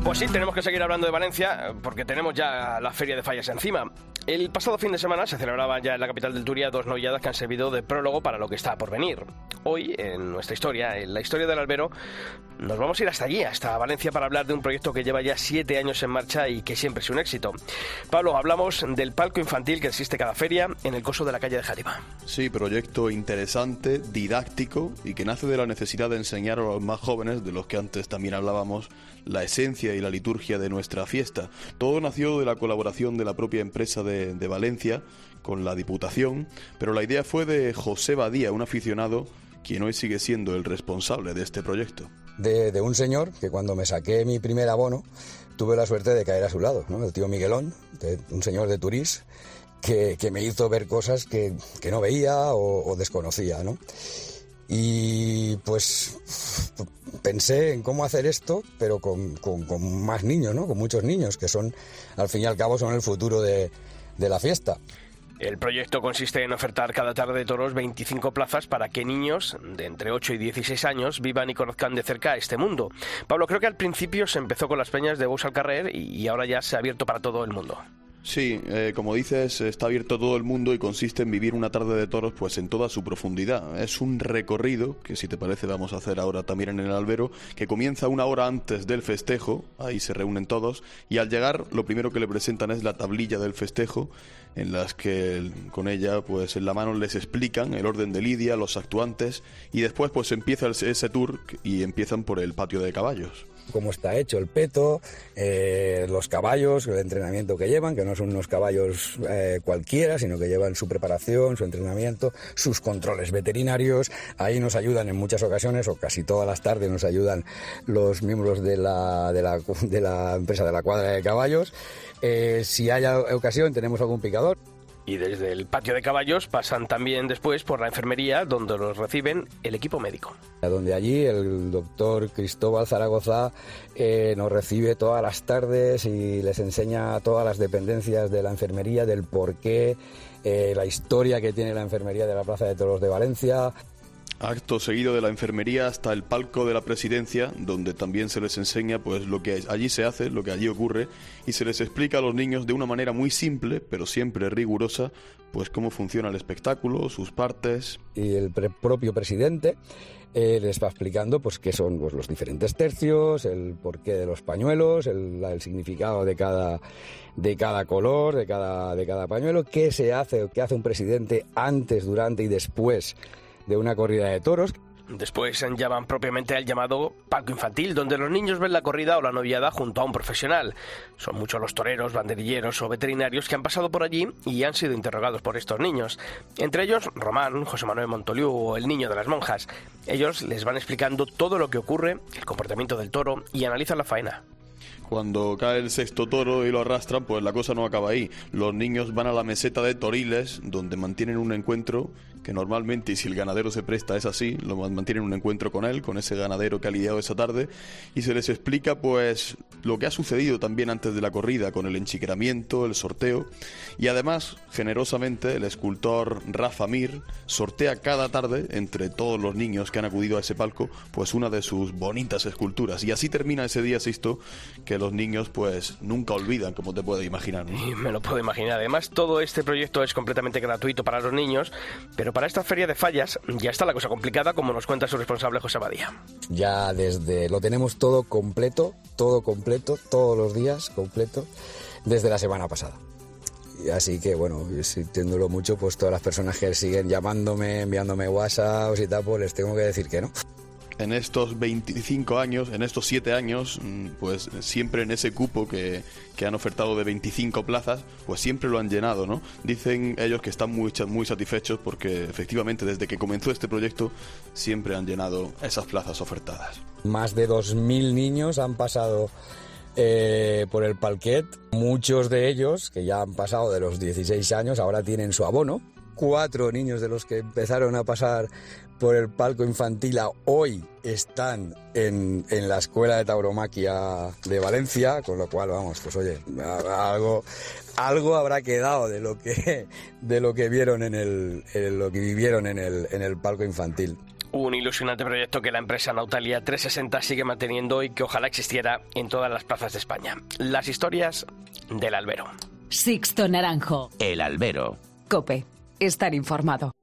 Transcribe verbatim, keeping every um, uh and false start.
Pues sí, tenemos que seguir hablando de Valencia porque tenemos ya la Feria de Fallas encima. El pasado fin de semana se celebraban ya en la capital del Turia dos novilladas que han servido de prólogo para lo que está por venir. Hoy, en nuestra historia, en la historia del albero, nos vamos a ir hasta allí, hasta Valencia, para hablar de un proyecto que lleva ya siete años en marcha y que siempre es un éxito. Pablo, hablamos del palco infantil que existe cada feria en el coso de la calle de Játiva. Sí, proyecto interesante, didáctico y que nace de la necesidad de enseñar a los más jóvenes, de los que antes también hablábamos, la esencia y la liturgia de nuestra fiesta. Todo nació de la colaboración de la propia empresa de, de Valencia con la Diputación, pero la idea fue de José Badía, un aficionado quien hoy sigue siendo el responsable de este proyecto. De, de un señor que cuando me saqué mi primer abono tuve la suerte de caer a su lado, ¿no? El tío Miguelón, de, un señor de Turís, que, que me hizo ver cosas que, que no veía o, o desconocía, ¿no? Y pues pensé en cómo hacer esto, pero con, con, con más niños, ¿no? Con muchos niños, que son, al fin y al cabo, son el futuro de, de la fiesta. El proyecto consiste en ofertar cada tarde de toros veinticinco plazas para que niños de entre ocho y dieciséis años vivan y conozcan de cerca este mundo. Pablo, creo que al principio se empezó con las peñas de Bous al Carrer y ahora ya se ha abierto para todo el mundo. Sí, eh, como dices, está abierto a todo el mundo y consiste en vivir una tarde de toros pues en toda su profundidad. Es un recorrido, que si te parece vamos a hacer ahora también en el albero, que comienza una hora antes del festejo, ahí se reúnen todos, y al llegar lo primero que le presentan es la tablilla del festejo, en las que con ella pues en la mano les explican el orden de lidia, los actuantes, y después pues empieza ese tour y empiezan por el patio de caballos. Cómo está hecho el peto, eh, los caballos, el entrenamiento que llevan, que no son unos caballos eh, cualquiera, sino que llevan su preparación, su entrenamiento, sus controles veterinarios. Ahí nos ayudan en muchas ocasiones, o casi todas las tardes nos ayudan los miembros de la, de la, de la empresa de la cuadra de caballos. Eh, si hay ocasión, tenemos algún picador. Y desde el patio de caballos pasan también después por la enfermería, donde los reciben el equipo médico. Donde allí el doctor Cristóbal Zaragoza eh, nos recibe todas las tardes y les enseña todas las dependencias de la enfermería, del porqué, eh, la historia que tiene la enfermería de la Plaza de Toros de Valencia. Acto seguido de la enfermería hasta el palco de la presidencia, donde también se les enseña pues lo que allí se hace, lo que allí ocurre, y se les explica a los niños de una manera muy simple, pero siempre rigurosa, pues cómo funciona el espectáculo, sus partes. Y el pre- propio presidente eh, les va explicando pues qué son pues, los diferentes tercios, el porqué de los pañuelos, el, el significado de cada, de cada color, de cada, de cada pañuelo, qué se hace, qué hace un presidente antes, durante y después de una corrida de toros. Después ya van propiamente al llamado palco infantil, donde los niños ven la corrida o la novillada junto a un profesional. Son muchos los toreros, banderilleros o veterinarios que han pasado por allí y han sido interrogados por estos niños. Entre ellos, Román, José Manuel Montoliu o el niño de las monjas. Ellos les van explicando todo lo que ocurre, el comportamiento del toro y analizan la faena. Cuando cae el sexto toro y lo arrastran, pues la cosa no acaba ahí. Los niños van a la meseta de Toriles, donde mantienen un encuentro que normalmente, y si el ganadero se presta, es así, lo mantienen un encuentro con él, con ese ganadero que ha lidiado esa tarde, y se les explica pues lo que ha sucedido también antes de la corrida, con el enchiqueramiento, el sorteo, y además, generosamente, el escultor Rafa Mir sortea cada tarde, entre todos los niños que han acudido a ese palco, pues una de sus bonitas esculturas, y así termina ese día, Sisto, que los niños pues nunca olvidan, como te puedes imaginar, ¿no? Y me lo puedo imaginar. Además, todo este proyecto es completamente gratuito para los niños, pero para esta feria de fallas ya está la cosa complicada, como nos cuenta su responsable José Badía. Ya desde lo tenemos todo completo, todo completo, todos los días completo, desde la semana pasada. Y así que bueno, sintiéndolo mucho, pues todas las personas que siguen llamándome, enviándome WhatsApp y tal, pues les tengo que decir que no. En estos veinticinco años, en estos siete años, pues siempre en ese cupo que, que han ofertado de veinticinco plazas, pues siempre lo han llenado, ¿no? Dicen ellos que están muy, muy satisfechos porque efectivamente desde que comenzó este proyecto siempre han llenado esas plazas ofertadas. Más de dos mil niños han pasado eh, por el palquet, muchos de ellos que ya han pasado de los dieciséis años ahora tienen su abono. Cuatro niños de los que empezaron a pasar por el palco infantil a hoy están en, en la Escuela de Tauromaquia de Valencia, con lo cual, vamos, pues oye, algo, algo habrá quedado de lo que, de lo que vieron en el, en lo que vivieron en el, en el palco infantil. Un ilusionante proyecto que la empresa Nautalia trescientos sesenta sigue manteniendo y que ojalá existiera en todas las plazas de España. Las historias del albero. Sixto Naranjo. El albero. COPE. Estar informado.